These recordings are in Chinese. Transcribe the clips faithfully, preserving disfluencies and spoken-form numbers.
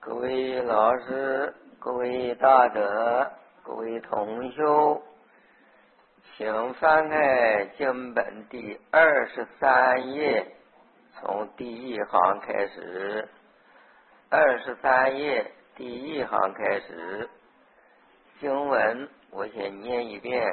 各位老师、各位大德、各位同修，请翻开经本第二十三页，从第一行开始。二十三页第一行开始，经文我先念一遍：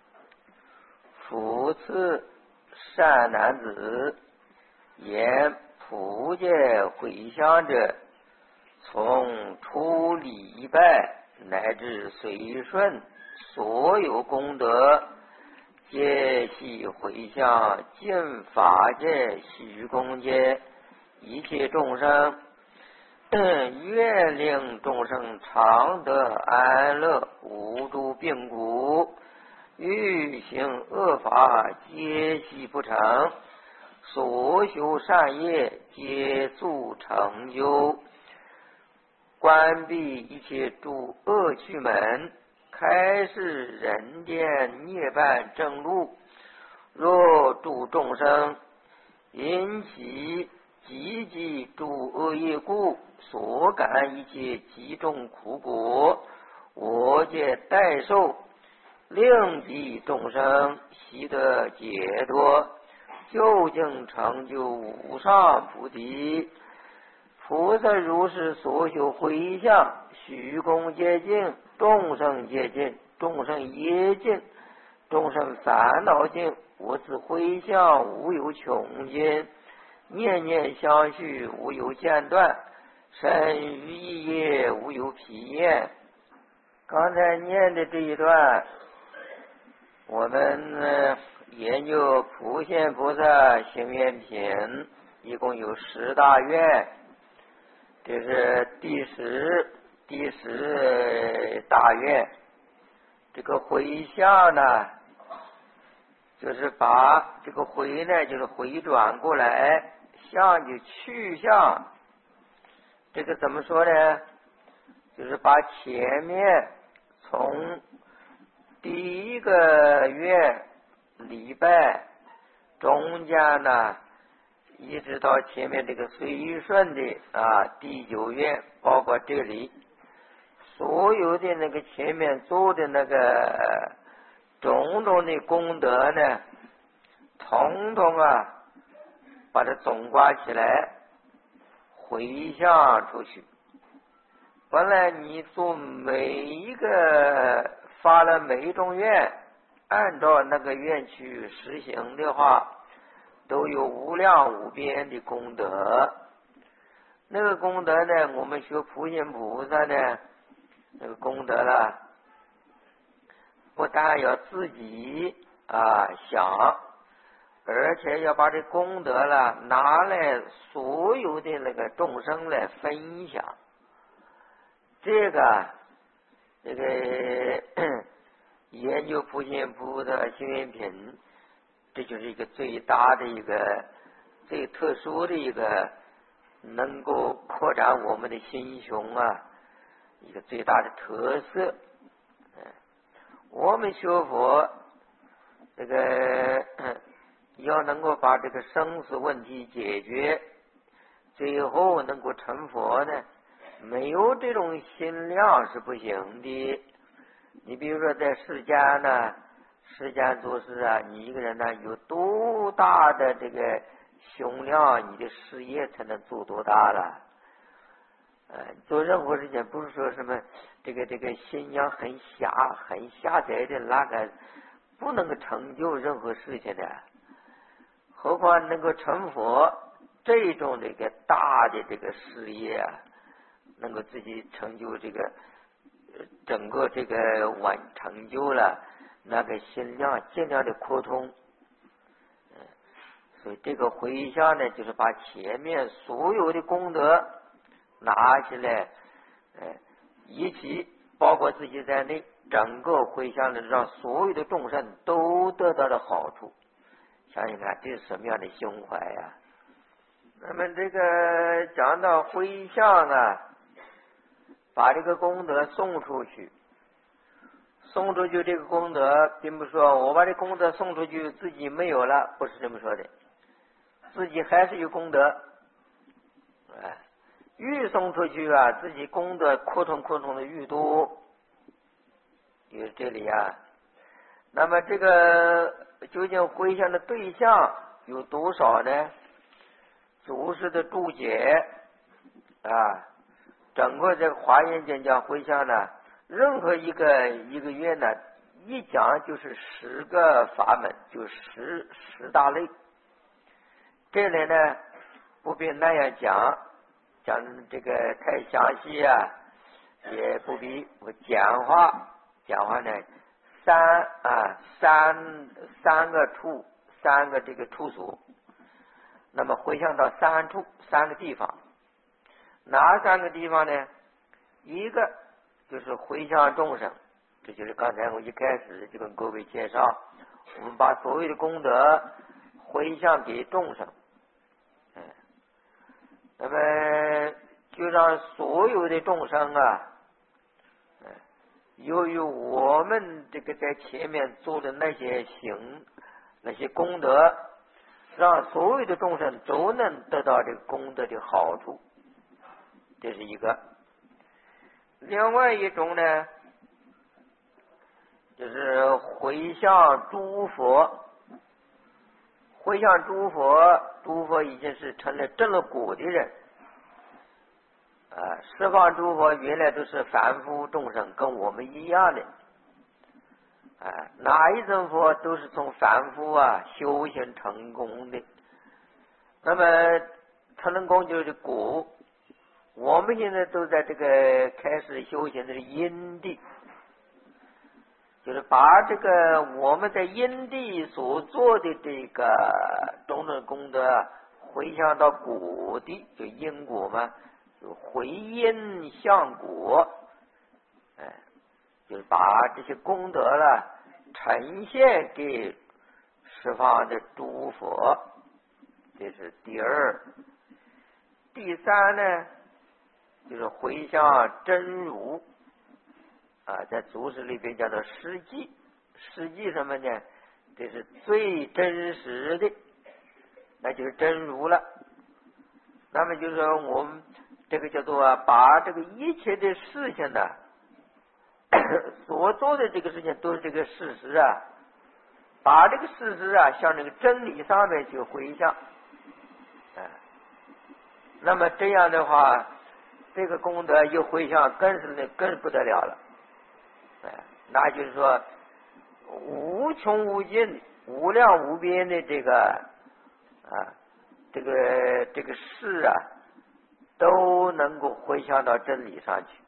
复次善男子，言普界回向者，从初礼拜乃至随顺，所有功德皆系回向尽法界、虚空界一切众生，愿令众生常得安乐，无诸病苦，欲行恶法皆悉不成，所修善业皆速成就，关闭一切诸恶趣门，开示人间涅槃正路。若诸众生因其积极诸恶业故，所感一切极重苦果，我皆代受，令其众生悉得解脱，究竟成就无上菩提。菩萨如是所修回向，虚空界尽，众生界尽，众生业尽，众生烦恼尽，我此回向无有穷尽，念念相续无有间断，身语意业无有疲厌。刚才念的这一段，我们、呃、研究普贤菩萨行愿品，一共有十大愿，这是第十第十大愿。这个回向呢，就是把这个回呢，就是回转过来，向就去向。这个怎么说呢？就是把前面从第一个愿礼拜，中间呢一直到前面这个随顺的啊第九愿，包括这里所有的那个前面做的那个种种的功德呢，统统啊把它总挂起来，回向出去。本来你做每一个发了每一种愿，按照那个愿去实行的话，都有无量无边的功德。那个功德呢，我们学普贤菩萨呢，那个功德了，不但要自己啊想，而且要把这功德了拿来所有的那个众生来分享。这个这个研究普贤菩萨行愿品，这就是一个最大的一个最特殊的一个能够扩展我们的心胸啊，一个最大的特色。我们学佛这个要能够把这个生死问题解决，最后能够成佛呢，没有这种心量是不行的。你比如说在世间呢，世间做事啊，你一个人呢有多大的这个胸量，你的事业才能做多大了。呃，做任何事情不是说什么这个这个心量很狭很狭窄的那个不能够成就任何事情的，何况能够成佛这种这个大的这个事业啊，能够自己成就这个整个这个完成就了，那个心量尽量的扩通。所以这个回向呢，就是把前面所有的功德拿起来，呃，一起包括自己在内，整个回向的让所有的众生都得到了好处。想想看，这是什么样的胸怀呀？那么这个讲到回向啊，把这个功德送出去，送出去这个功德，并不是说我把这功德送出去自己没有了，不是这么说的，自己还是有功德。哎， 愈送出去啊，自己功德扩充扩充的愈多。就是这里啊，那么这个究竟回向的对象有多少呢？祖师的注解啊，整个这个华严经讲回向呢，任何一个一个月呢，一讲就是十个法门，就十十大类。这里呢不必那样讲，讲这个太详细啊，也不必我简化。讲话呢，三啊三三个处，三个这个处所，那么回向到三处三个地方，哪三个地方呢？一个就是回向众生，这就是刚才我一开始就跟各位介绍，我们把所有的功德回向给众生，嗯，那么就让所有的众生啊。由于我们这个在前面做的那些行那些功德，让所有的众生都能得到这个功德的好处，这是一个。另外一种呢，就是回向诸佛，回向诸佛，诸佛已经是成了正了果的人。啊，十方诸佛原来都是凡夫众生，跟我们一样的。啊，哪一种佛都是从凡夫啊修行成功的。那么成功就是果，我们现在都在这个开始修行的因地，就是把这个我们在因地所做的这个种种功德回向到果地，就因果嘛。回因向果，哎，就是把这些功德了呈现给十方的诸佛，这是第二。第三呢，就是回向真如啊，在祖师里边叫做实际，实际什么呢？这是最真实的，那就是真如了。那么就是说我们。这个叫做把这个一切的事情呢，所做的这个事情都是这个事实啊，把这个事实啊向这个真理上面去回向，哎，那么这样的话，这个功德一回向更是更不得了了，哎，那就是说无穷无尽、无量无边的这个啊，这个这个事啊。都能够回向到真理上去，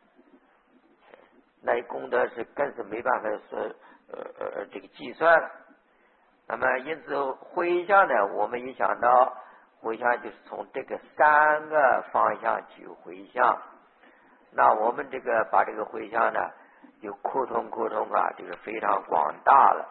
那功德是更是没办法说呃呃这个计算了。那么因此回向呢，我们一想到回向就是从这个三个方向去回向，那我们这个把这个回向呢就扩充扩充啊，这个非常广大了。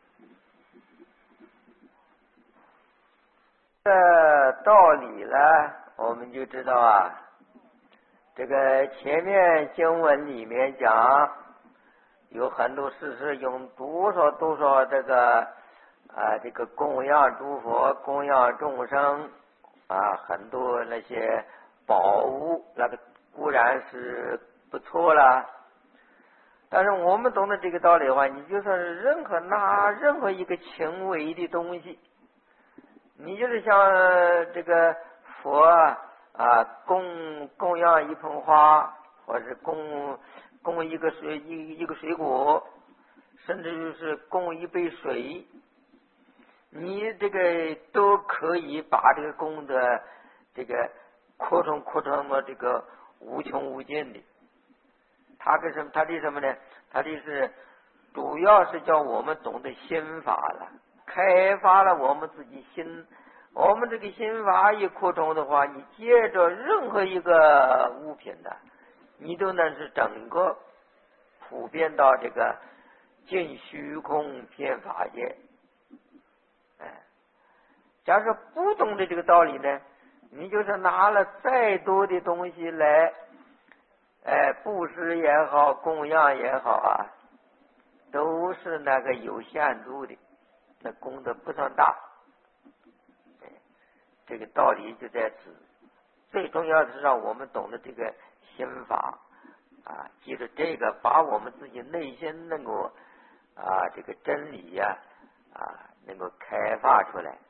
这道理呢，我们就知道啊，这个前面经文里面讲，有很多事是用多少多少这个啊，这个供养诸佛、供养众生啊，很多那些宝物，那个固然是不错了。但是我们懂得这个道理的话，你就算是任何拿任何一个轻微的东西，你就是像这个佛啊，供供养一盆花，或者是供供一个水一一个水果，甚至就是供一杯水，你这个都可以把这个功德这个扩充扩充到这个无穷无尽的。他跟什么？他的什么呢？他的是主要是叫我们懂得心法了，开发了我们自己心。我们这个心法一扩充的话，你借着任何一个物品的，你都能是整个普遍到这个尽虚空遍法界。哎，假设不懂得这个道理呢，你就是拿了再多的东西来，哎，布施也好，供养也好啊，都是那个有限度的，那功德不算大。这个道理就在此， 最重要的是让我们懂得这个心法啊，记住这个，把我们自己内心能够啊这个真理呀 啊, 啊能够开发出来。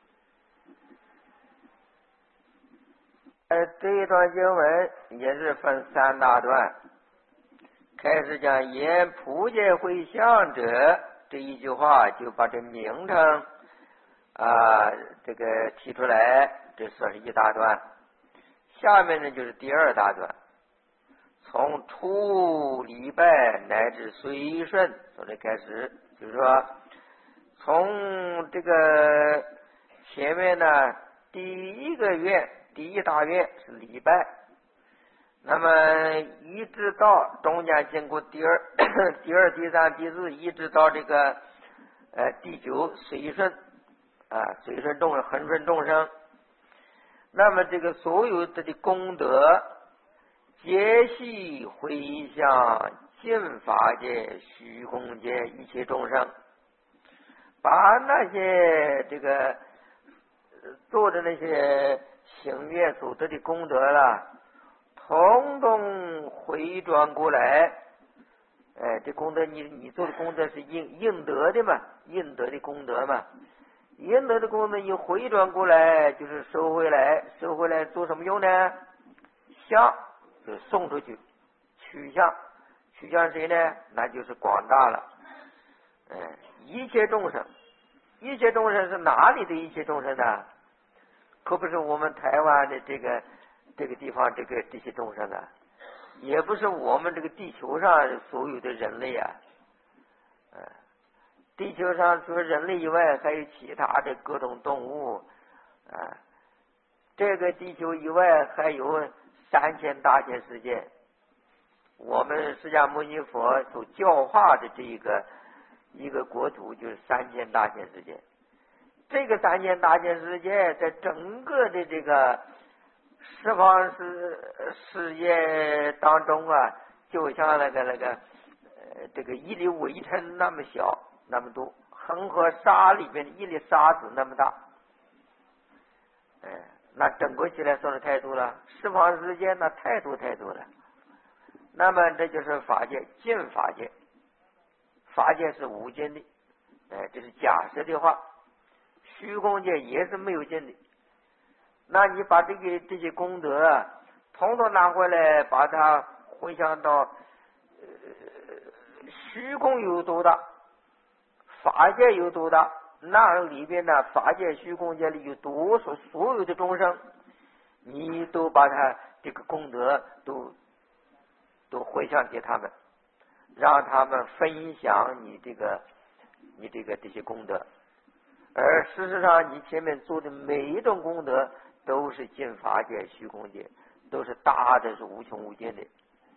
呃，这一段经文也是分三大段，开始讲言普界会相者这一句话，就把这名称啊这个提出来，这算是一大段。下面呢就是第二大段，从初礼拜乃至随顺从这开始，就是说从这个前面呢第一个愿第一大愿是礼拜，那么一直到中间经过第二第二第三第四，一直到这个呃第九随顺啊随顺众生恒顺众生，那么这个所有的的功德皆系回向尽法界虚空界一切众生，把那些这个做的那些行愿所得的功德了，统统回转过来。哎，这功德你你做的功德是应应得的嘛，应得的功德嘛，应得的功德你回转过来就是收回来，收回来做什么用呢？向就送出去，取向，取向谁呢？那就是广大了。哎，一切众生，一切众生是哪里的一切众生呢？可不是我们台湾的这个这个地方这个这些众生啊，也不是我们这个地球上所有的人类啊。嗯，地球上除了人类以外，还有其他的各种动物啊。这个地球以外还有三千大千世界，我们释迦牟尼佛所教化的这一个一个国土就是三千大千世界。这个三千大千世界在整个的这个十方世世界当中啊，就像那个那个呃这个一粒微尘那么小那么多，恒河沙里边的一粒沙子那么大。嗯，那整个起来算是太多了，十方世界那太多太多了。那么这就是法界，尽法界，法界是无尽的，哎，这是假设的话。虚空界也是没有尽的。那你把这个这些功德统统拿回来，把它回想到、呃、虚空有多大，法界有多大，那里边呢，法界虚空界里有多少所有的众生，你都把它这个功德都都回向给他们，让他们分享你这个你这个这些功德。而事实上你前面做的每一种功德都是尽法界虚空界，都是大的是无穷无尽的。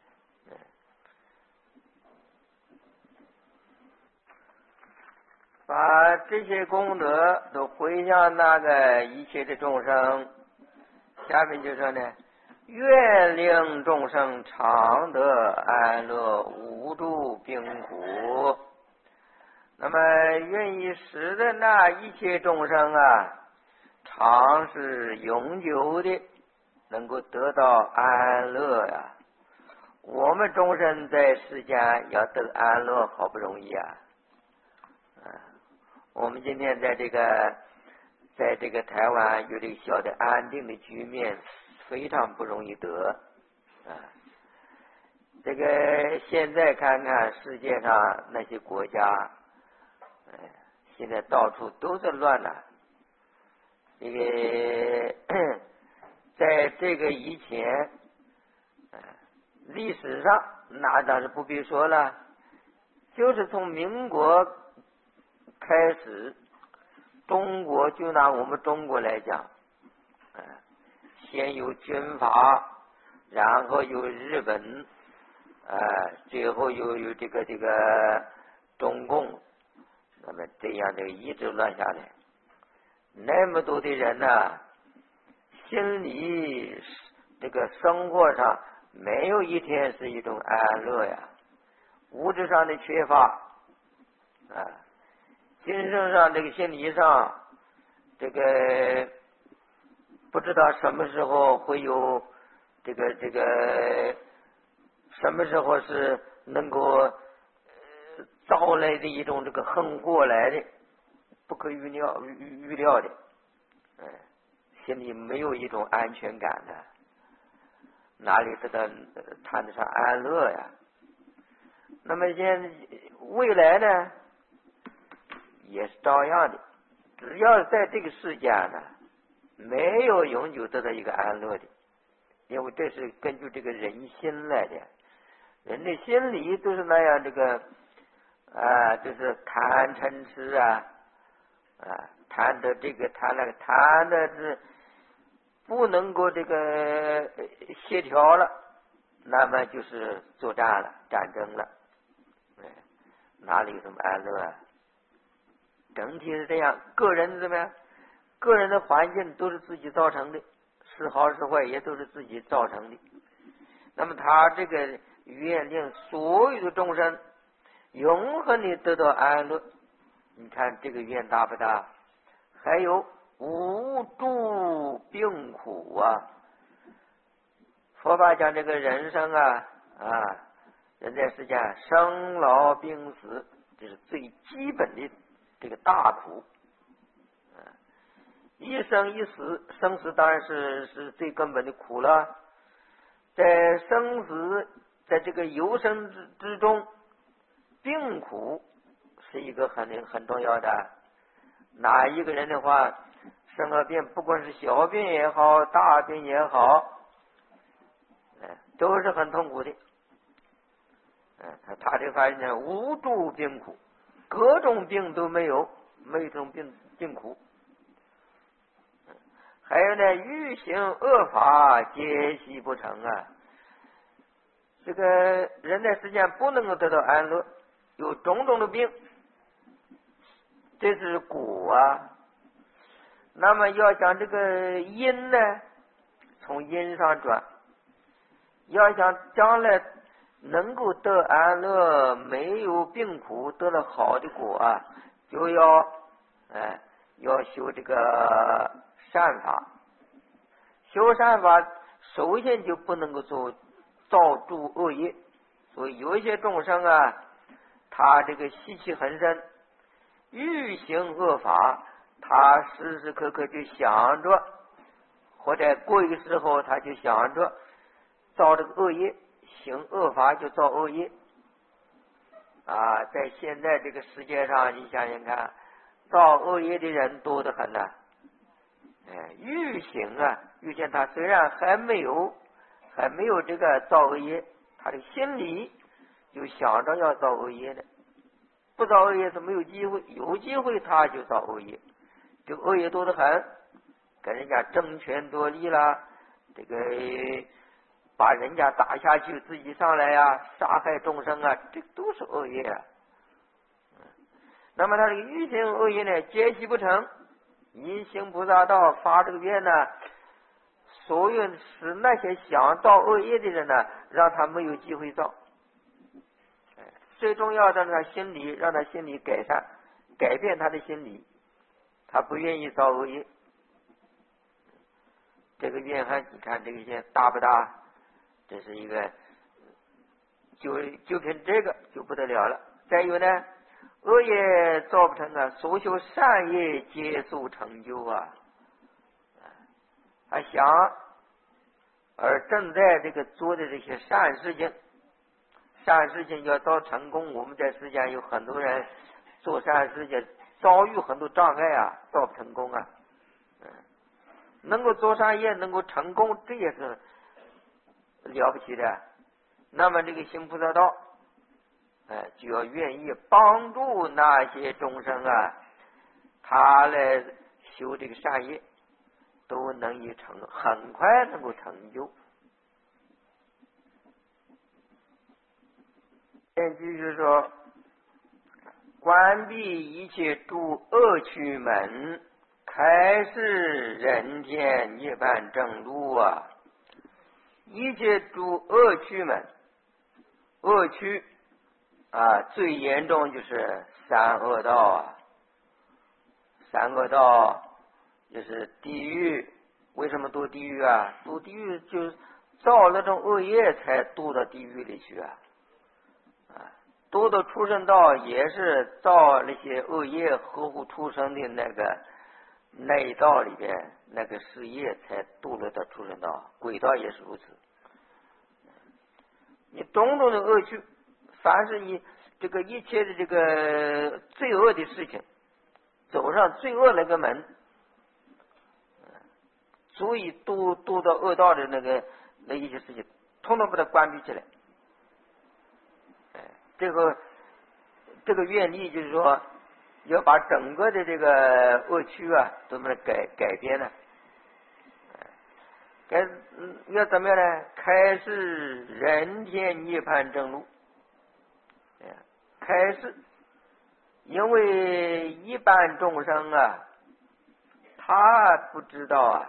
把这些功德都回向那个一切的众生，下面就说呢，愿令众生常得安乐，无诸病苦。那么愿意使的那一切众生啊，常是永久的能够得到安乐呀、啊。我们众生在世间要得安乐好不容易啊。啊，我们今天在这个在这个台湾有这个小的安定的局面，非常不容易得啊。这个现在看看世界上那些国家，现在到处都是乱了。这个在这个以前，历史上那当然不必说了，就是从民国开始，中国就拿我们中国来讲，先有军阀，然后有日本，呃，最后又有这个这个中共。那么这样的一直乱下来，那么多的人呢、啊，心理这个生活上没有一天是一种安乐呀，物质上的缺乏啊，精神上这个心理上这个不知道什么时候会有这个这个，什么时候是能够呃招来的一种这个横过来的，不可预料预预料的，嗯，心里没有一种安全感的，哪里知道谈得上安乐呀？那么现未来呢，也是照样的，只要在这个世间呢，没有永久得到一个安乐的，因为这是根据这个人心来的，人的心理都是那样，这个啊，就是贪嗔痴啊，啊，贪的这个贪那个，贪的是不能够这个协调了，那么就是作战了，战争了，哎，哪里有什么安乐啊？整体是这样，个人怎么样？个人的环境都是自己造成的，是好是坏也都是自己造成的。那么他这个愿令所有的众生永恒的得到安乐，你看这个愿大不大？还有无诸病苦啊！佛法讲这个人生啊啊，人在世间生老病死，这是最基本的这个大苦。一生一死，生死当然是是最根本的苦了。在生死，在这个有生之之中，病苦是一个很很重要的。哪一个人的话，生了病，不管是小病也好，大病也好，都是很痛苦的。他他这发现无诸病苦，各种病都没有，没有一种病病苦。还有呢，欲行恶法，皆悉不成啊！这个人在世间不能够得到安乐，有种种的病，这是果啊。那么要讲这个因呢，从因上转，要想将来能够得安乐，没有病苦，得了好的果啊，就要哎要修这个善法。修善法首先就不能够做造诸恶业，所以有一些众生啊，他这个习气很深，欲行恶法，他时时刻刻就想着，或者过一个时候他就想着造这个恶业，行恶法就造恶业啊。在现在这个世界上，你想想看，造恶业的人多得很呐、啊。哎，欲行啊，欲行他虽然还没有还没有这个造恶业，他的心里就想着要造恶业的，不造恶业是没有机会，有机会他就造恶业，这个恶业多得很，跟人家争权夺利啦，这个把人家打下去，自己上来呀、啊，杀害众生啊，这都是恶业啊。那么他这个欲行恶业呢，皆悉不成。因行菩萨道发这个愿呢，所有使那些想造恶业的人呢，让他没有机会造。最重要的呢，心理让他心理改善，改变他的心理，他不愿意造恶业。这个愿还你看这个愿大不大？这是一个，就就凭这个就不得了了。再有呢，恶业造不成啊，所修善业皆速成就啊！他想，而正在这个做的这些善事情，善事情要造成功，我们在世间有很多人做善事情遭遇很多障碍啊，造不成功啊。嗯，能够做善业，能够成功，这也是了不起的。那么这个行菩萨道。哎，就要愿意帮助那些众生啊，他来修这个善业，都能以成，很快能够成就。现继续说，关闭一切诸恶趣门，开示人天涅槃正路啊！一切诸恶趣门，恶趣。啊，最严重就是三恶道啊，三恶道就是地狱为什么堕地狱啊？堕地狱就是造那种恶业才堕到地狱里去啊！啊，堕到畜生道也是造那些恶业合乎畜生的那个内道里边那个事业才堕落到畜生道，鬼道也是如此。你种种的恶趣，凡是一这个一切的这个罪恶的事情，走上罪恶那个门，足以堕堕到恶道的那个那一些事情，统统把它关闭起来。哎，这个这个愿力就是说，要把整个的这个恶趣啊，都把它改改变了。该嗯要怎么样呢？开示人天涅槃正路。开示，因为一般众生啊，他不知道啊。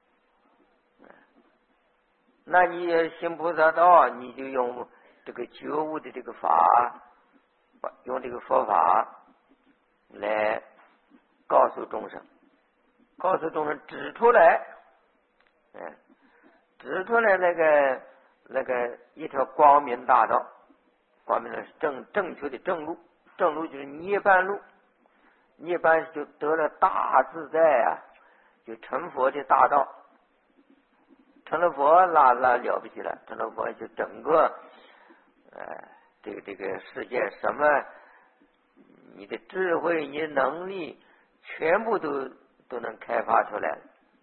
那你行菩萨道，你就用这个觉悟的这个法，用这个佛法来告诉众生，告诉众生指出来，嗯，指出来那个那个一条光明大道，光明的是正正确的正路，正路就是涅槃路，涅槃就得了大自在啊，就成佛的大道。成了佛，那那了不起了！成了佛，就整个，呃，这个这个世界什么，你的智慧、你的能力，全部都都能开发出来了。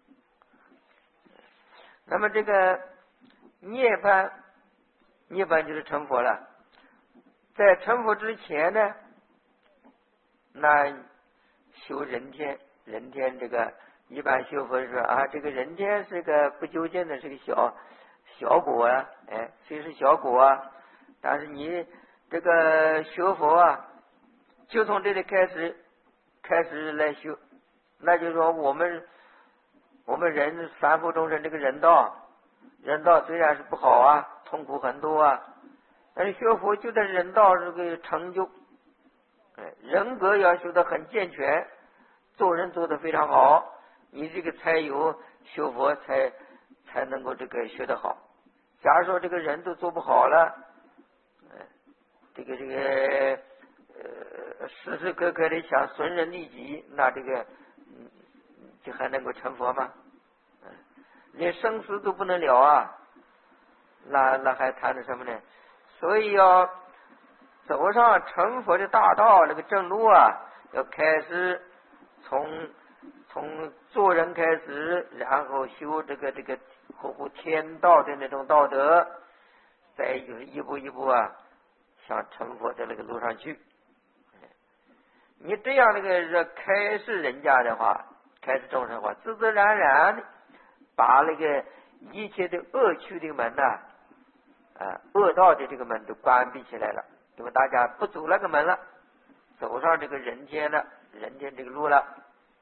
那么这个涅槃，涅槃就是成佛了。在成佛之前呢，那修人天，人天这个。一般修佛说啊，这个人天是个不究竟的，是个小小果啊，哎，虽是小果啊，但是你这个学佛啊，就从这里开始开始来修，那就是说我们我们人凡夫众生这个人道，人道虽然是不好啊，痛苦很多啊，但是学佛就在人道这个成就，哎，人格要修得很健全，做人做得非常好。你这个才有修佛才才能够这个学得好。假如说这个人都做不好了，呃、这个这个呃时时刻刻的想损人利己，那这个嗯就还能够成佛吗？嗯、连生死都不能了啊，那那还谈的什么呢？所以要走上成佛的大道，那个正路啊，要开始从。从做人开始，然后修这个这个合乎天道的那种道德，再就是一步一步啊，向成佛的那个路上去。你这样那个开示人家的话，开示众生的话，自自然然的把那个一切的恶趣的门呐、啊，啊，恶道的这个门都关闭起来了，因为大家不走那个门了，走上这个人间了，人间这个路了。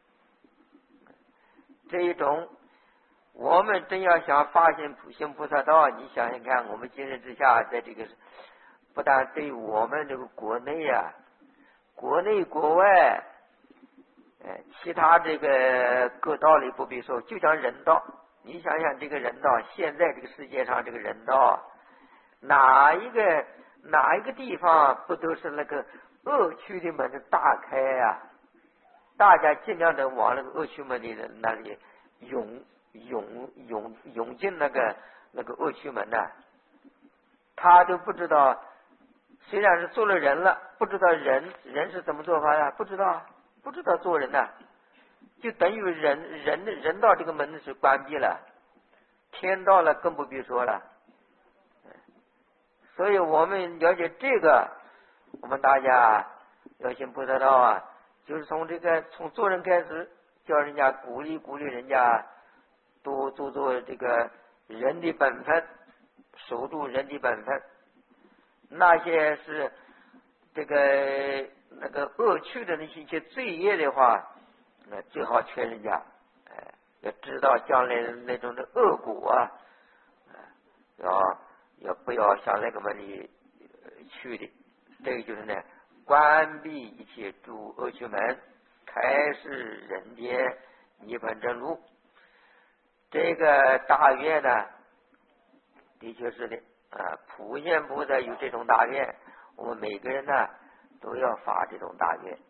这一种，我们真要想发现普行菩萨道，你想想看，我们今日之下，在这个不但对我们这个国内啊，国内国外，呃，其他这个各道理不必说，就讲人道，你想想这个人道，现在这个世界上这个人道，哪一个哪一个地方不都是那个恶趣的门大开啊？大家尽量的往那个恶趣门里的那里涌涌涌涌进那个那个恶趣门呐、啊，他都不知道，虽然是做了人了，不知道人人是怎么做法呀？不知道，不知道做人呐、啊，就等于人人人道这个门是关闭了，天道了更不必说了。所以我们了解这个，我们大家要行菩萨道啊。就是从这个从做人开始，叫人家鼓励鼓励人家多做做这个人的本分，守住人的本分。那些是这个那个恶趣的那些些罪业的话，那最好劝人家，哎，要知道将来那种的恶果啊，要要不要向那个门里去的？这个就是呢。关闭一切诸恶趣门，开示人间涅槃正路。 这个大愿呢，的确是的啊，普贤菩萨有这种大愿，我们每个人呢都要发这种大愿。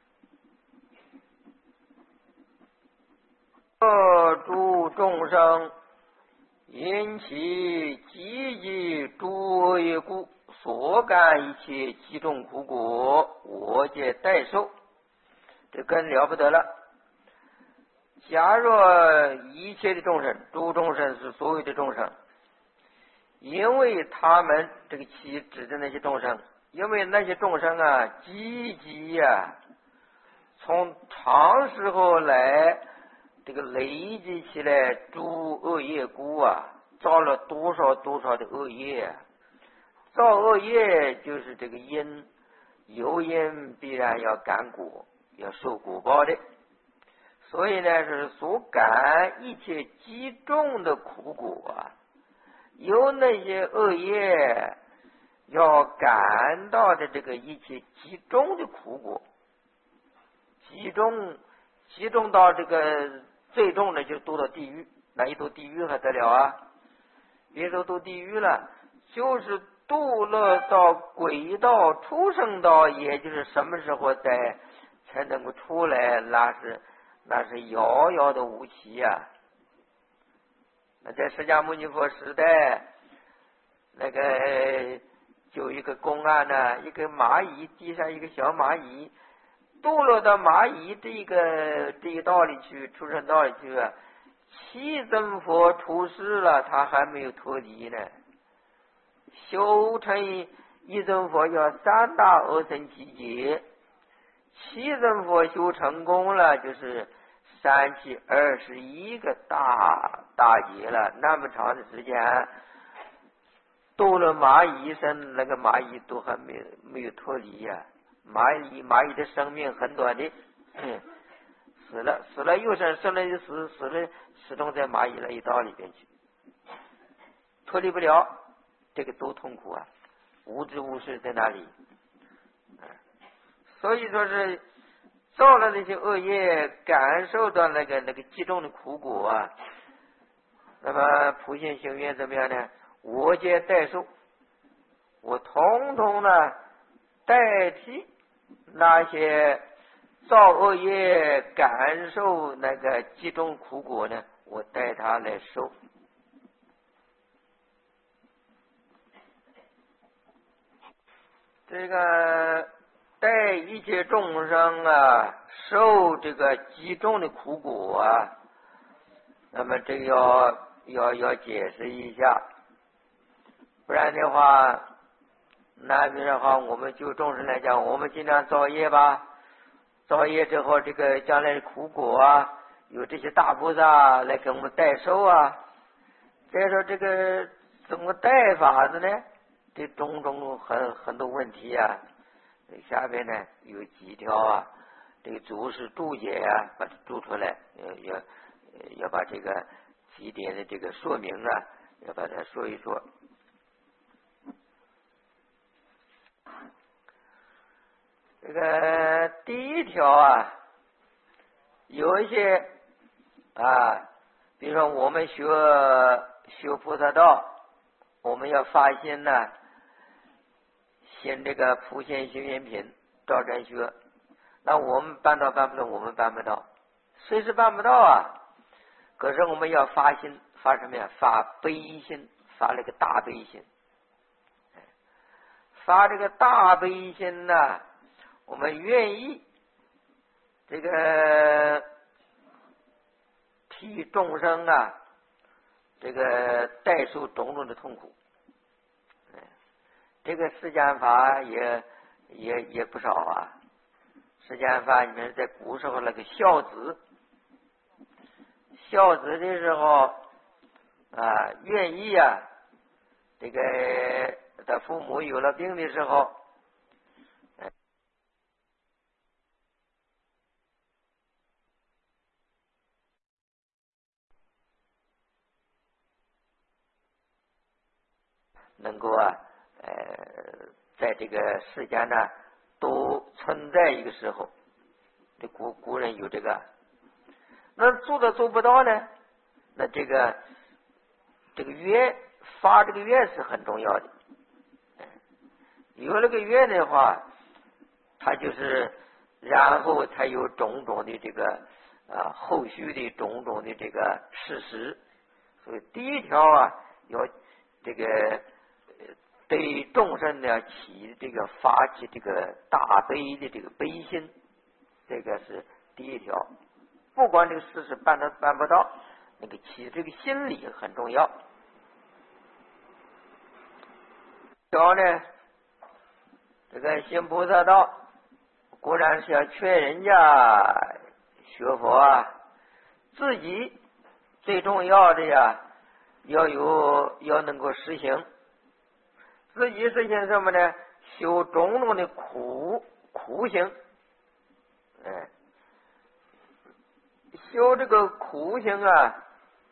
各诸众生因其积集诸恶业故，所感一切极重苦果，我皆代受。这更了不得了。假若一切的众生，诸众生是所有的众生，因为他们这个其指的那些众生，因为那些众生啊，积极呀，从长时候来这个累积起来诸恶业故啊，造了多少多少的恶业啊。造恶业就是这个因，有因必然要感果，要受果报的。所以呢，是所感一切极重的苦果啊，有那些恶业要感到的这个一切极重的苦果，极重极重到这个最重的就堕到地狱，那一堕地狱还得了啊？别说堕地狱了，就是堕落到鬼道、畜生道，也就是什么时候才才能够出来，那是那是遥遥的无期呀、啊。那在释迦牟尼佛时代，那个就一个公案呢，一个蚂蚁，地上一个小蚂蚁，堕落到蚂蚁这个这一道里去，畜生道里去啊。七尊佛出世了，他还没有脱离呢。修成一尊佛叫三大阿僧祇劫，七尊佛修成功了，就是三七二十一个大大劫了。那么长的时间，堕了蚂蚁身，那个蚂蚁都还没有没有脱离呀、啊。蚂蚁蚂蚁的生命很短的，嗯，死了死了又生，生了又死，死了始终在蚂蚁那一道里边去，脱离不了，这个多痛苦啊！无知无识在那里，所以说是造了那些恶业，感受到那个那个极重的苦果啊。那么普贤行愿怎么样呢？我皆代受，我统统呢代替那些造恶业感受那个极重苦果呢，我代他来受。这个带一切众生啊受这个极重的苦果啊，那么这个要要要解释一下，不然的话，那比如说我们就众生来讲，我们经常造业吧，造业之后，这个将来的苦果啊，有这些大菩萨来给我们代受啊。再说这个怎么代法子呢？这种种很很多问题啊，下边呢有几条啊，这个注释注解啊，把它注出来，要要要把这个几点的这个说明啊，要把它说一说。这个第一条啊，有一些啊，比如说我们学学菩萨道，我们要发心呢。行这个普贤行愿品照真学，那我们办到办不到？我们办不到，虽是办不到啊，可是我们要发心，发什么呀？发悲心，发那个大悲心，发这个大悲心呢、啊，我们愿意这个替众生啊，这个代受种种的痛苦。这个释迦法也也也不少啊。释迦法里面在古时候那个孝子，孝子的时候啊，愿意啊，这个他父母有了病的时候，能够啊，呃，在这个世间呢，都存在一个时候，这古古人有这个，那做都做不到呢， 那这个这个愿发这个愿是很重要的。有了个愿的话，它就是然后才有种种的这个啊后续的种种的这个事实。所以第一条啊，要这个对众生呢起这个发起这个大悲的这个悲心，这个是第一条。不管这个事实办得办不到，那个起这个心理很重要。条呢，这个行菩萨道固然是要劝人家学佛啊，自己最重要的呀，要有要能够实行。自己实行什么呢？修种种的苦苦行，哎，修这个苦行啊，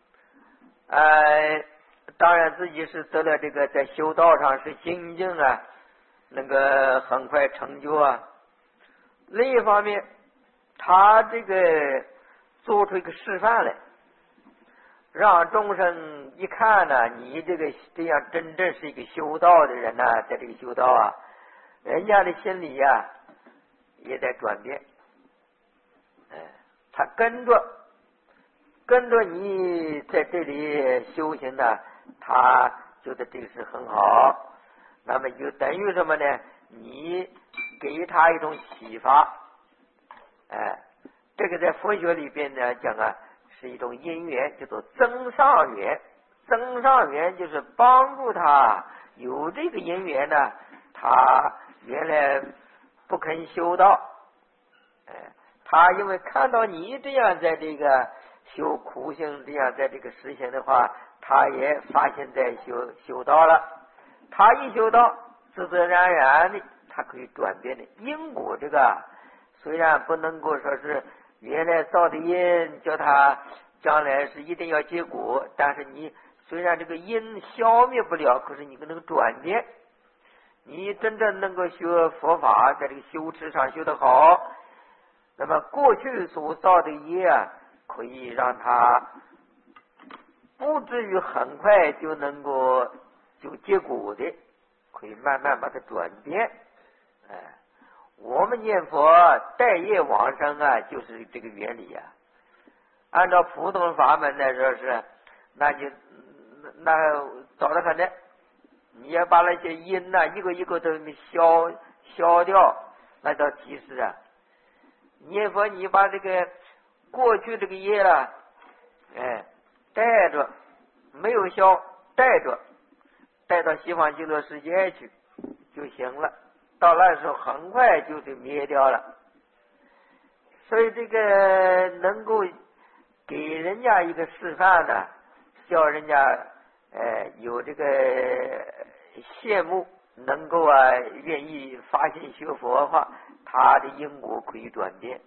哎，当然自己是得了这个在修道上是心境啊，那个很快成就啊。另一方面，他这个做出一个示范来，让众生一看呢，你这个这样真正是一个修道的人呢、啊，在这个修道啊，人家的心里呀、啊、也在转变。哎，他跟着跟着你在这里修行呢，他觉得这个是很好。那么就等于什么呢？你给他一种启发。哎，这个在佛学里边呢讲啊，是一种因缘，叫做增上缘。增上缘就是帮助他有这个因缘呢，他原来不肯修道，哎，他因为看到你这样在这个修苦行，这样在这个实行的话，他也发现在修修道了。他一修道，自自然然的，他可以转变的。因果这个虽然不能够说是原来造的因叫他将来是一定要结果，但是你虽然这个因消灭不了，可是你能转变。你真正能够学佛法，在这个修持上修得好，那么过去所造的业啊，可以让他不至于很快就能够就结果的，可以慢慢把它转变。哎，我们念佛带业往生啊，就是这个原理啊。按照普通法门来说是，那就那早得很的，你要把那些因呐、啊、一个一个都消消掉，那叫提示啊。念佛你把这个过去这个业啊，哎，带着没有消，带着带到西方极乐世界去就行了。到那时候很快就就灭掉了。所以这个能够给人家一个示范呢，叫人家呃有这个羡慕，能够啊愿意发心学佛的话，他的因果可以转变。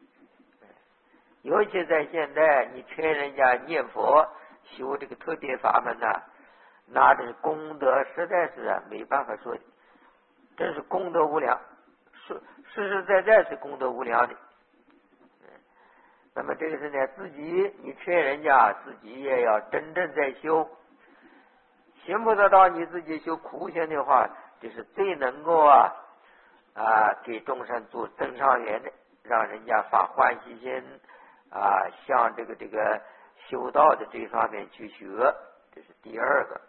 尤其在现在，你劝人家念佛修这个特别法门呢、啊，那这功德实在是啊没办法说的，真是功德无量，实实实在在是功德无量的。那么这个是呢，自己你劝人家，自己也要真正在修。行不得到你自己修苦行的话，这是最能够啊啊给众生做增上缘的，让人家发欢喜心啊，向这个这个修道的这方面去学，这是第二个。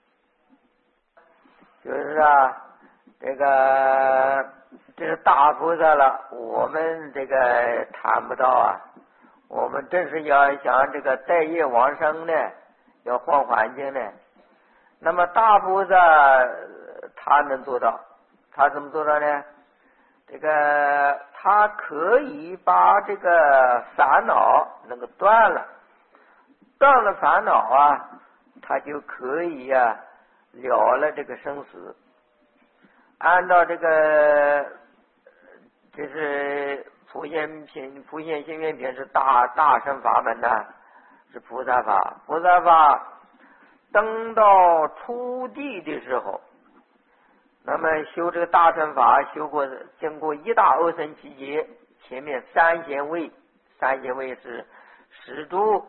就是啊，这个这是大菩萨了，我们这个谈不到啊。我们正是要想这个带业往生呢，要换环境呢。那么大菩萨他能做到，他怎么做到呢？这个他可以把这个烦恼能够断了，断了烦恼啊，他就可以啊了了这个生死。按照这个这是普贤品普贤行愿品是大大乘法门呐、啊，是菩萨法。菩萨法登到初地的时候，那么修这个大乘法，修过经过一大阿僧祇劫，前面三贤位，三贤位是十住、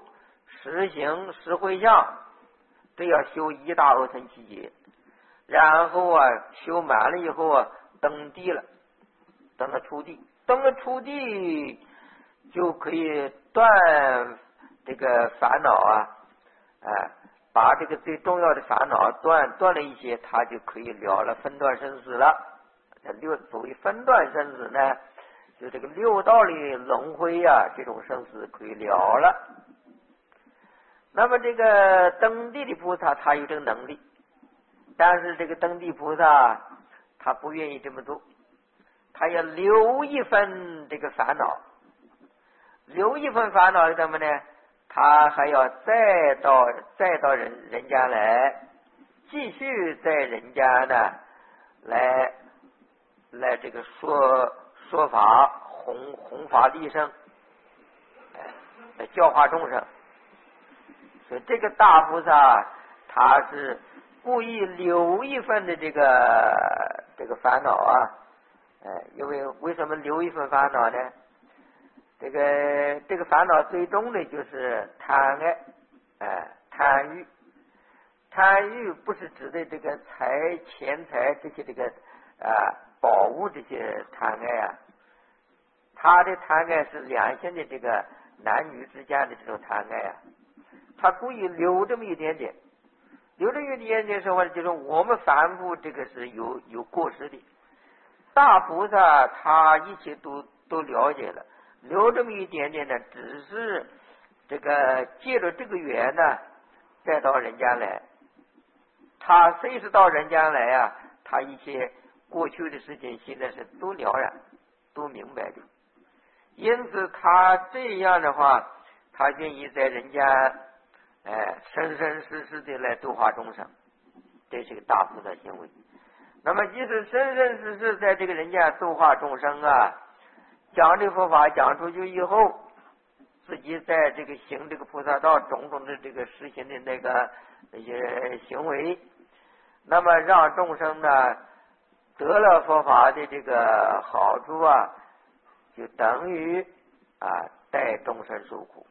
实行实回向，这要修一大阿僧祇劫，然后啊修满了以后啊登地了，等他出地，等他出地就可以断这个烦恼啊，哎，把这个最重要的烦恼断断了一些，他就可以了了分段生死了。这六所谓分段生死呢，就这个六道里轮回啊，这种生死可以了了。那么这个登地的菩萨他有这个能力，但是这个登地菩萨他不愿意这么做，他要留一份这个烦恼，留一份烦恼是什么呢？他还要再到再到人人间来，继续在人间呢来来这个说说法，弘弘法利生，哎，来教化众生。所以这个大菩萨他是故意留一份的这个这个烦恼啊，哎，因为为什么留一份烦恼呢？这个这个烦恼最终的就是贪爱，哎，贪欲，贪欲不是指的这个财钱财这些这个啊宝物这些贪爱啊，他的贪爱是两性的这个男女之间的这种贪爱啊，他故意留这么一点点，留这么一点点时候，就是我们凡夫这个是有有过失的，大菩萨他一切都都了解了。留这么一点点呢，只是这个借着这个缘呢，再到人间来。他随时到人间来啊，他一些过去的事情，现在是都了然、都明白的。因此，他这样的话，他愿意在人间，哎，生生世世的来度化众生，这是个大菩萨行为。那么，即使生生世世在这个人间度化众生啊。讲这佛法讲出去以后，自己在这个行这个菩萨道种种的这个实行的那个那些行为，那么让众生呢得了佛法的这个好处啊，就等于啊带众生受苦。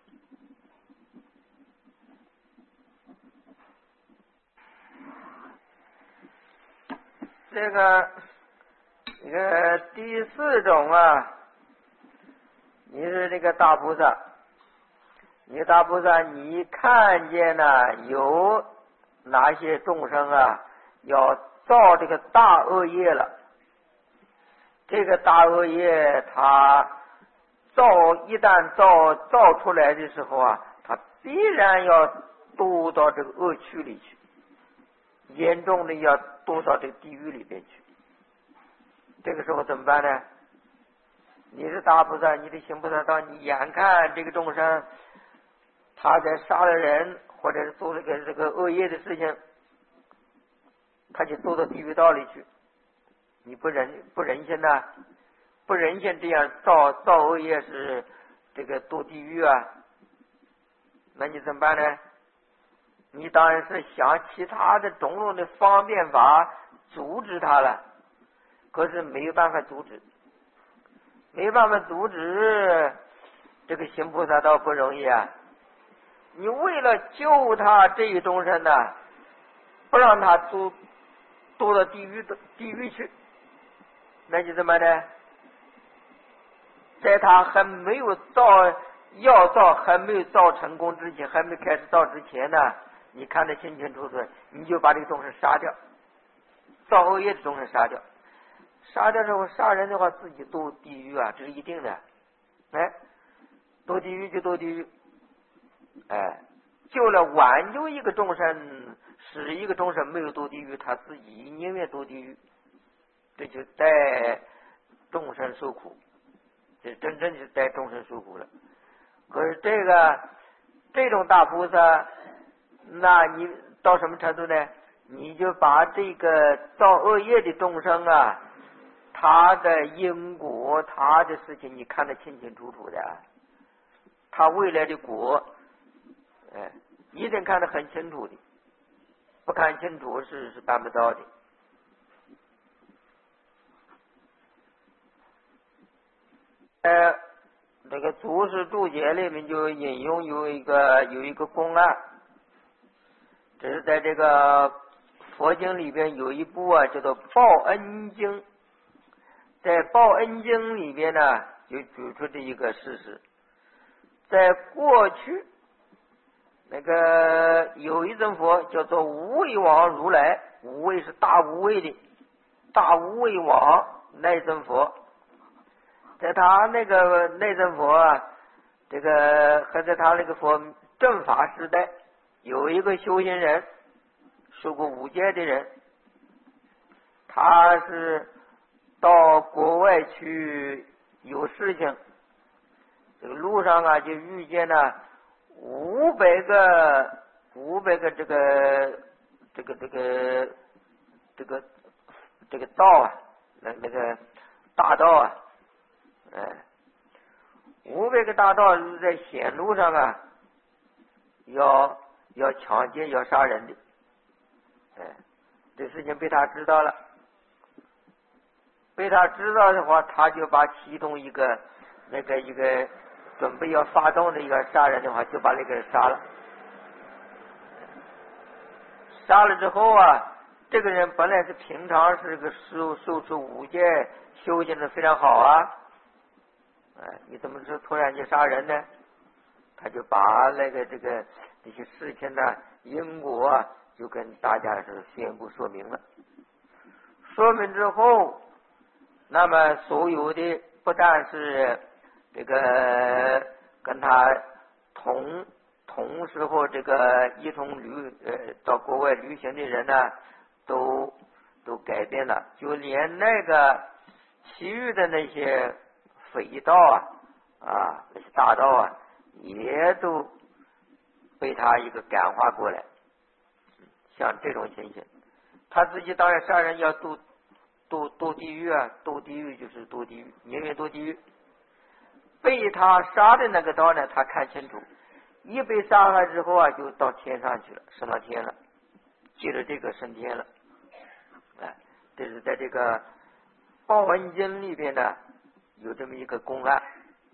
这个这个第四种啊。你是这个大菩萨，你大菩萨，你看见呢有哪些众生啊要造这个大恶业了？这个大恶业，他造一旦造造出来的时候啊，他必然要堕到这个恶趣里去，严重的要堕到这个地狱里边去。这个时候怎么办呢？你是大菩萨，你的行菩萨道，你眼看这个众生他在杀了人，或者是做这个这个恶业的事情，他就堕到地狱道里去，你不忍不忍心呐、啊？不忍心这样造造恶业是这个堕地狱啊？那你怎么办呢？你当然是想其他的种种的方便法阻止他了，可是没有办法阻止。没办法阻止，这个行菩萨道不容易啊！你为了救他这一众生呢，不让他堕堕到地狱地狱去，那就怎么呢？在他还没有造要造还没有造成功之前，还没开始造之前呢，你看得清清楚楚，你就把这个众生杀掉，造恶业的众生杀掉。杀掉之后，杀人的话，自己堕地狱啊，这是一定的。哎，堕地狱就堕地狱，哎，救了挽救一个众生，使一个众生没有堕地狱，他自己宁愿堕地狱，这就带众生受苦，这真正是带众生受苦了。可是这个这种大菩萨，那你到什么程度呢？你就把这个造恶业的众生啊，他的因果，他的事情，你看得清清楚楚的，他未来的果，哎，一定看得很清楚的，不看清楚是是办不到的。呃， 这个祖师注解里面就引用有一个有一个公案，这是在这个佛经里边有一部啊叫做《报恩经》，在《报恩经》里边呢就举出这一个事实，在过去那个有一尊佛叫做无畏王如来，无畏是大无畏的大无畏王那尊佛，在他那个那尊佛啊，这个和在他那个佛正法时代，有一个修行人，受过五戒的人，他是到国外去有事情，这个路上啊就遇见了五百个五百个这个这个这个这个这个道啊，那那个大道啊，哎，五百个大道是在显路上啊，要要抢劫要杀人的，哎，这事情被他知道了，被他知道的话，他就把其中一个那个一个准备要发动的一个杀人的话，就把那个人杀了。杀了之后啊，这个人本来是平常是个受受出五戒修行的非常好啊，哎，你怎么是突然间杀人呢？他就把那个这个这些事情的因果啊，就跟大家是宣布说明了。说明之后，那么所有的不但是这个跟他同同时候这个一同旅呃到国外旅行的人呢，都都改变了，就连那个其余的那些匪道啊啊那些大道啊，也都被他一个感化过来。像这种情形，他自己当然杀人要堕堕堕地狱啊，堕地狱就是堕地狱，宁愿堕地狱。被他杀的那个刀呢，他看清楚，一被杀害之后啊，就到天上去了，升到天了，接着这个升天了。哎，这是在这个《报恩经》里边呢，有这么一个公案。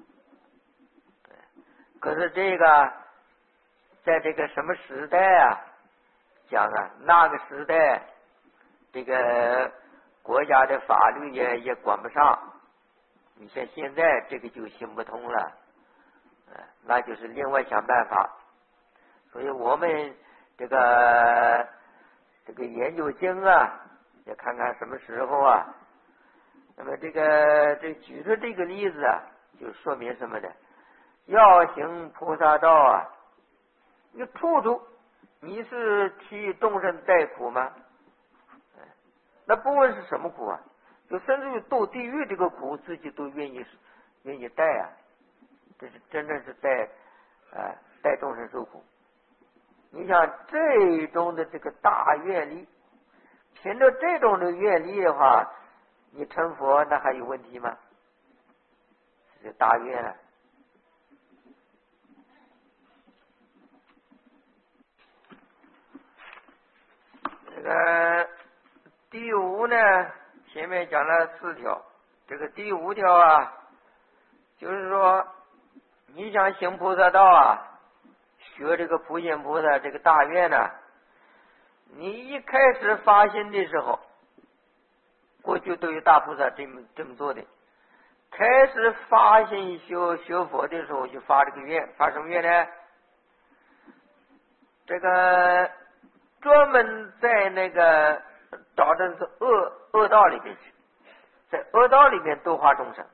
可是这个在这个什么时代啊？讲啊，那个时代，这个国家的法律也也管不上。你像现在这个就行不通了，呃，那就是另外想办法。所以我们这个这个研究经啊，也看看什么时候啊。那么这个这举出这个例子啊，就说明什么呢？要行菩萨道啊，你处处你是替众生带苦吗？那不问是什么苦啊，就甚至于堕地狱这个苦，自己都愿意愿意带啊，这是真正是带啊带众生受苦。你想这种的这个大愿力，凭着这种的愿力的话，你成佛那还有问题吗？这是大愿啊。这个第五呢，前面讲了四条，这个第五条啊，就是说你想行菩萨道啊，学这个普贤菩萨这个大愿呢，你一开始发心的时候，过去都有大菩萨这么这么做的，开始发心学学佛的时候就发这个愿，发什么愿呢？这个专门在那个找的是恶恶道里面去，在恶道里面度化众生，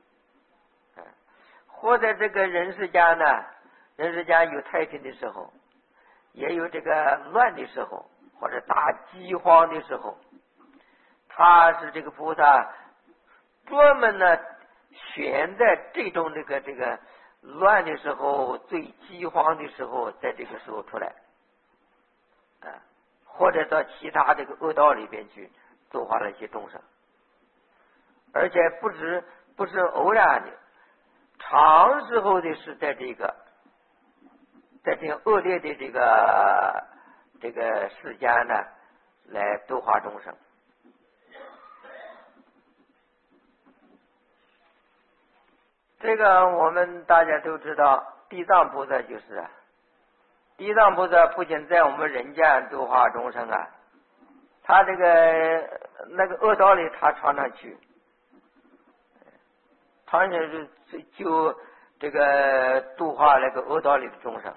或在这个人世间呢，人世间有太平的时候，也有这个乱的时候，或者大饥荒的时候，他是这个菩萨专门呢选在这种这个这个乱的时候、最饥荒的时候，在这个时候出来。啊，或者到其他这个恶道里边去度化了一些众生，而且不止不是偶然的，长时候的是在这个在这个恶劣的这个这个世间呢，来度化众生。 这个我们大家都知道，地藏菩萨就是啊，地藏菩萨不仅在我们人间度化众生啊，他这个那个恶道里他常常去，常常是就这个度化那个恶道里的众生。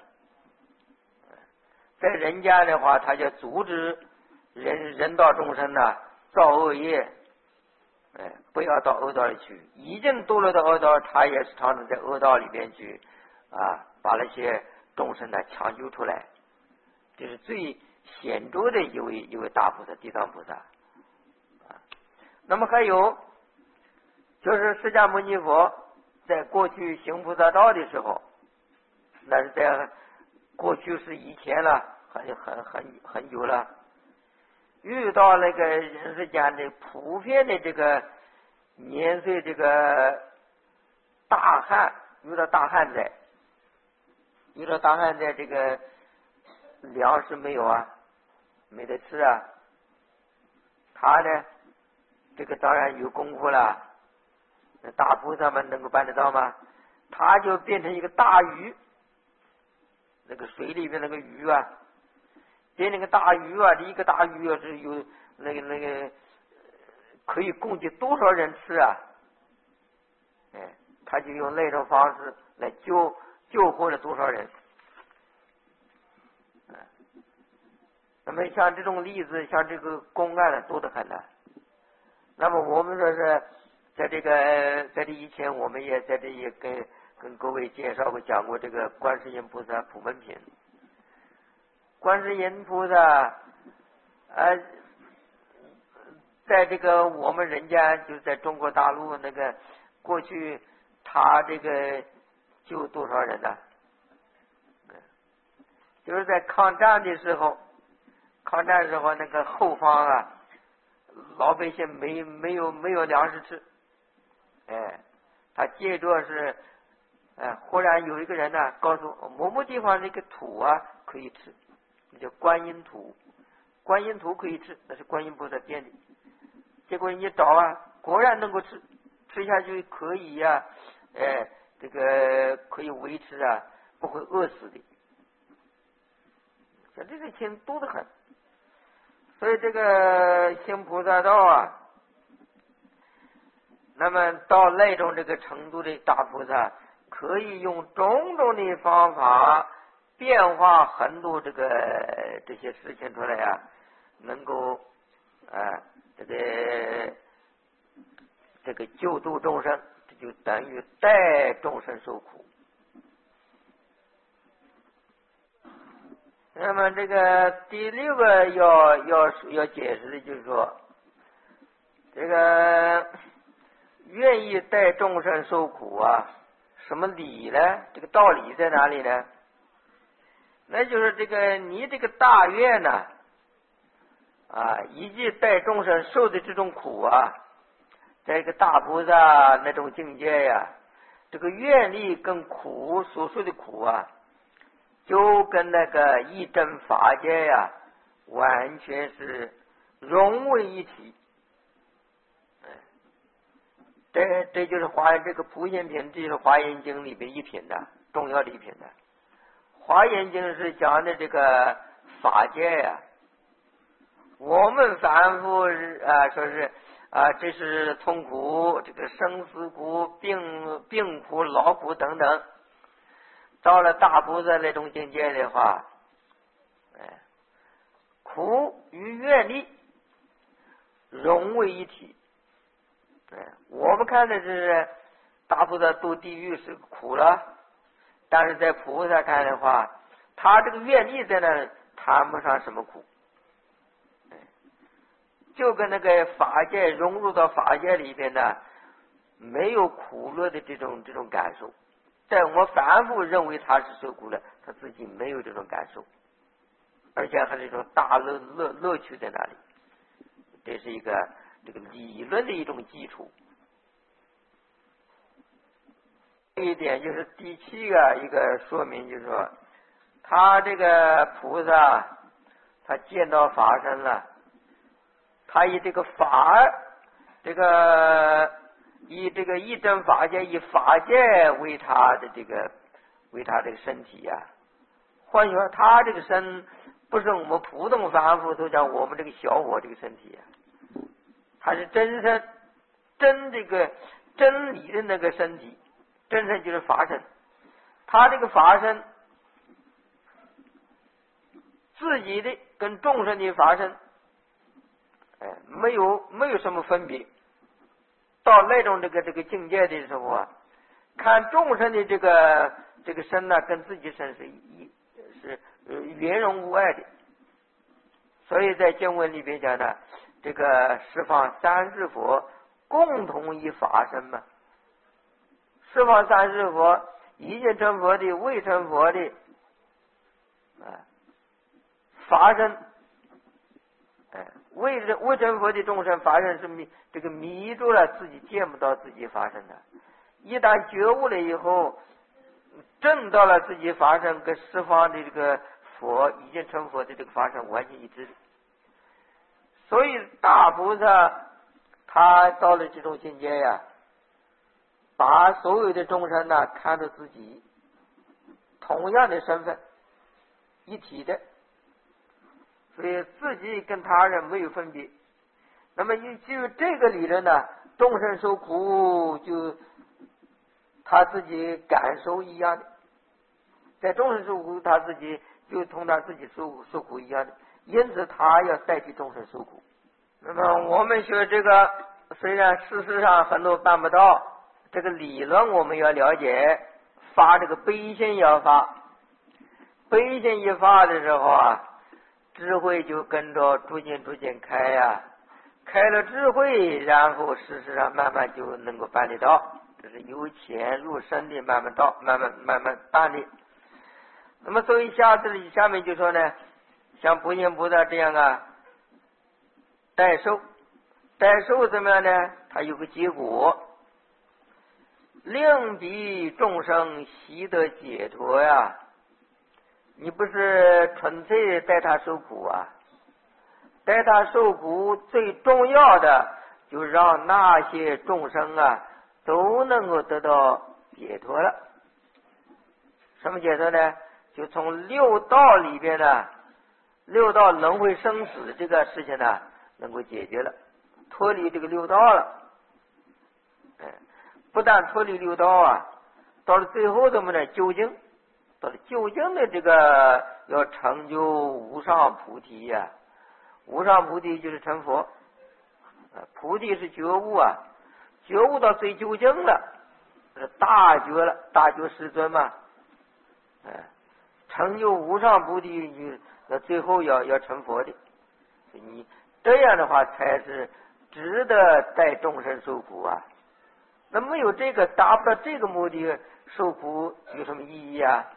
在人间的话，他就阻止人人道众生呢造恶业，哎，不要到恶道里去。已经堕落到恶道，他也是常常在恶道里边去啊，把那些众生呢抢救出来。这是最显著的一位一位大菩萨，地藏菩萨。啊，那么还有就是释迦牟尼佛在过去行菩萨道的时候，那是在过去是以前了，很很很很久了。遇到那个人世间的普遍的这个年岁，这个大旱，遇到大旱灾，遇到大旱灾，这个粮食没有啊，没得吃啊。他呢，这个当然有功夫了，那大菩萨们能够办得到吗？他就变成一个大鱼，那个水里面那个鱼啊，变那个大鱼啊，一个大鱼啊是有那个那个可以供给多少人吃啊？哎，他就用那种方式来救救活了多少人。那么像这种例子，像这个公案呢，多得很呢。那么我们说是在这个在这以前，我们也在这也跟跟各位介绍过讲过这个观世音菩萨普门品。观世音菩萨，呃，在这个我们人间，就是在中国大陆那个过去，他这个救多少人呢？就是在抗战的时候。抗战时候，那个后方啊，老百姓没没有没有粮食吃，哎，他接着是，哎，忽然有一个人呢，告诉某某地方这个土啊可以吃，那叫观音土，观音土可以吃，那是观音菩萨变的。结果你找啊，果然能够吃，吃下去可以呀、啊，哎，这个可以维持啊，不会饿死的。像这个钱多得很。所以这个行菩萨道啊，那么到那种这个程度的大菩萨，可以用种种的方法变化很多这个这些事情出来啊，能够啊这个这个救度众生，这就等于代众生受苦。那么这个第六个要要要解释的就是说，这个愿意代众生受苦啊，什么理呢？这个道理在哪里呢？那就是这个你这个大愿呢，啊，以及代众生受的这种苦啊，在这个大菩萨那种境界呀，这个愿力跟苦所受的苦啊。就跟那个一真法界呀、啊，完全是融为一体。这这就是华这个普贤品，这是华严经里边一品的重要的一品的。华严经是讲的这个法界呀、啊，我们凡夫啊说是啊，这是痛苦，这个生死苦、病病苦、劳苦等等。到了大菩萨那种境界的话，哎，苦与愿力融为一体。哎，我们看的是大菩萨堕地狱是苦了，但是在菩萨看的话，他这个愿力在那谈不上什么苦，哎，就跟那个法界融入到法界里边呢，没有苦乐的这种这种感受。在我们凡夫认为他是受苦了，他自己没有这种感受，而且还是一种大乐乐乐趣在那里。这是一个这个理论的一种基础。这一点就是第七个一个说明，就是说，他这个菩萨，他见到法身了，他以这个法这个以这个一真法界以法界为他的这个为他这个身体呀、啊。换句话，他这个身不是我们普通凡夫都讲我们这个小我这个身体啊，他是真身，真这个真理的那个身体，真身就是法身。他这个法身自己的跟众生的法身，哎，没有没有什么分别。到那种这个这个境界的时候啊，看众生的这个这个身呢，跟自己身是一是圆融无碍的。所以在经文里边讲呢，这个十方三世佛共同以法身嘛，十方三世佛已经成佛的、未成佛的啊法身，哎，未未成佛的众生法身是迷这个迷住了，自己见不到自己法身的。一旦觉悟了以后，证到了自己法身跟十方的这个佛已经成佛的这个法身完全一致。所以大菩萨他到了这种境界呀，把所有的众生呢看作自己同样的身份一体的，所以自己跟他人没有分别。那么依据这个理论呢，众生受苦就他自己感受一样的，在众生受苦他自己就同他自己受受苦一样的，因此他要代替众生受苦。那么我们学这个虽然事实上很多办不到，这个理论我们要了解，发这个悲心要发，悲心一发的时候啊，智慧就跟着逐渐逐渐开呀、啊，开了智慧，然后事实上慢慢就能够办得到，这是由浅入深的慢慢到，慢慢慢慢办的。那么所以下次下面就说呢，像普贤菩萨这样啊，代受，代受怎么样呢？它有个结果，令彼众生习得解脱呀。你不是纯粹带他受苦啊，带他受苦最重要的就让那些众生啊都能够得到解脱了。什么解脱呢？就从六道里边呢，六道轮回生死这个事情呢能够解决了，脱离这个六道了。哎，不但脱离六道啊，到了最后怎么呢？究竟到了究竟的这个要成就无上菩提呀、啊，无上菩提就是成佛，菩提是觉悟啊，觉悟到最究竟了，是大觉了，大觉世尊嘛，哎，成就无上菩提，你那最后要要成佛的，你这样的话才是值得带众生受苦啊。那没有这个达不到这个目的，受苦有什么意义啊？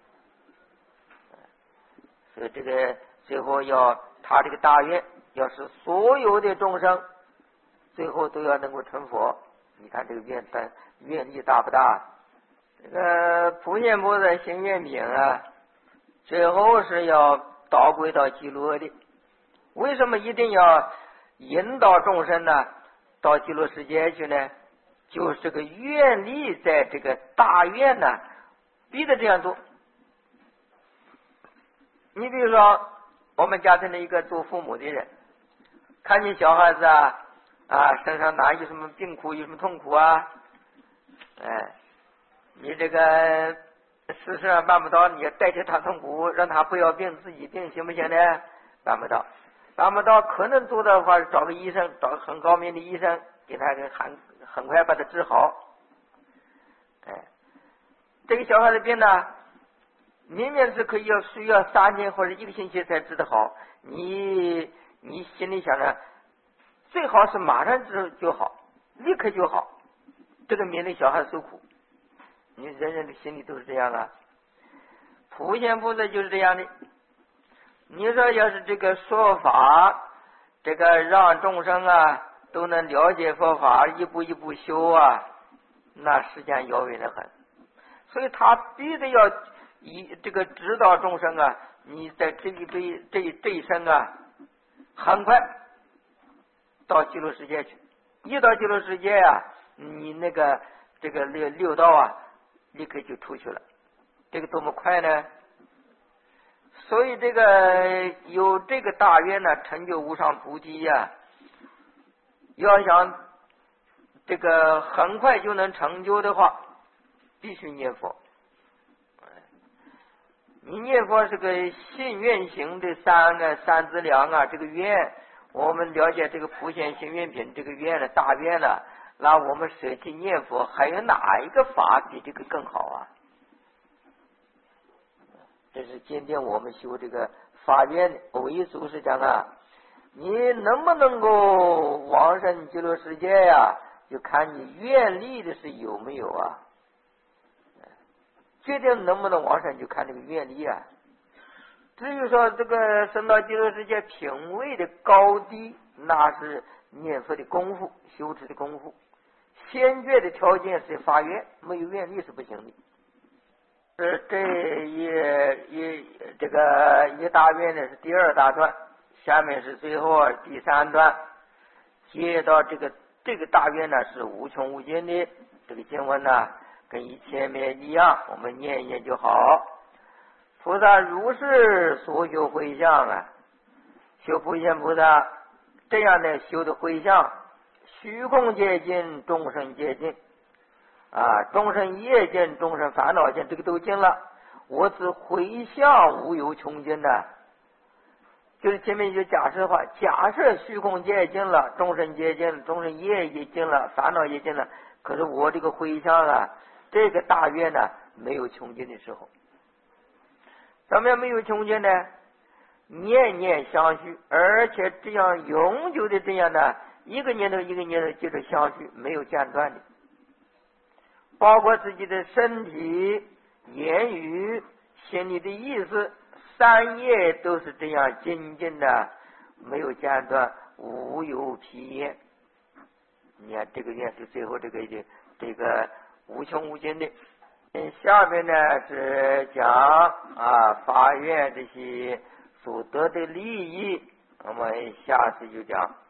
所以这个最后要他这个大愿，要是所有的众生最后都要能够成佛，你看这个愿大愿力大不大？这个普贤菩萨行愿品啊，最后是要导归到极乐的。为什么一定要引导众生呢到极乐世界去呢？就是这个愿力在这个大愿呢逼着这样做。你比如说我们家庭的一个做父母的人，看见小孩子啊啊身上哪有什么病苦，有什么痛苦啊，哎，你这个事实上办不到，你要代替他痛苦，让他不要病，自己病，行不行呢？办不到，办不到，可能做的话找个医生，找个很高明的医生给他很很快把他治好。哎，这个小孩的病呢明明是可以要需要三天或者一个星期才治得好，你你心里想着最好是马上治就好，立刻就好，这个免得小孩受苦。你人人的心里都是这样啊。普贤菩萨就是这样的。你说要是这个说法，这个让众生啊都能了解佛法，一步一步修啊，那时间遥远的很。所以他必须要以这个指导众生啊，你在这一这这这一生啊，很快到极乐世界去。一到极乐世界啊， 你那个这个六六道啊，立刻就出去了，这个多么快呢？所以这个有这个大愿呢，成就无上菩提呀、啊，要想这个很快就能成就的话，必须念佛。你念佛是个信愿行的三个三资粮啊，这个愿我们了解这个普贤行愿品这个愿的大愿了，那我们舍弃念佛，还有哪一个法比这个更好啊？这是今天我们修这个法愿的偶一祖师讲啊，你能不能够往生极乐世界呀、啊？就看你愿力的是有没有啊。决定能不能往生就看这个愿力啊。至于说这个升到极乐世界品位的高低，那是念佛的功夫，修持的功夫。先决的条件是发愿，没有愿力是不行的。是这一一这个一大愿呢是第二大段，下面是最后第三段，接到这个这个大愿呢是无穷无尽的，这个经文呢跟以前面一样，我们念一念就好。菩萨如是所修回向啊，修普贤菩萨这样的修的回向，虚空界尽，众生界尽啊，众生业尽，众生烦恼尽，这个都尽了。我只回向无有穷尽的，就是前面一句假设话，假设虚空界尽了，众生界尽，众生业也尽了，烦恼也尽了，可是我这个回向啊，这个大愿呢没有穷尽的时候。怎么样没有穷尽呢？念念相续，而且这样永久的这样的一个念头一个念头接着相续，没有间断的，包括自己的身体、言语、心里的意思，三业都是这样精进的，没有间断，无有疲厌。你看这个愿是最后这个这个无穷无尽的。下面呢是讲啊发愿这些所得的利益，我们下次就讲。